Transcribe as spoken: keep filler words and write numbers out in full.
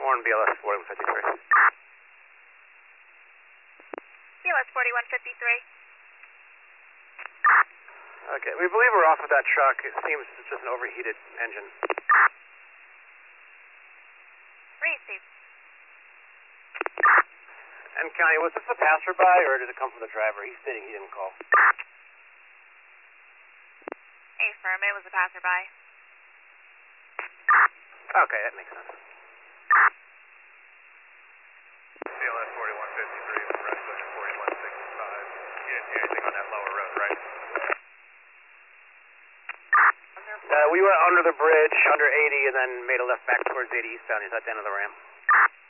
One B L S forty-one fifty-three. B L S forty-one fifty-three. Okay, we believe we're off of that truck. It seems it's just an overheated engine. Receive. And County, was this a passerby or did it come from the driver? He's stating he didn't call. Affirm, it was a passerby. Okay, that makes sense. B L S forty-one fifty-three, Rushbush forty-one sixty-five. You didn't see anything on that lower road, right? Uh, we went under the bridge, under eighty, and then made a left back towards eighty eastbound. Is that the end of the ramp?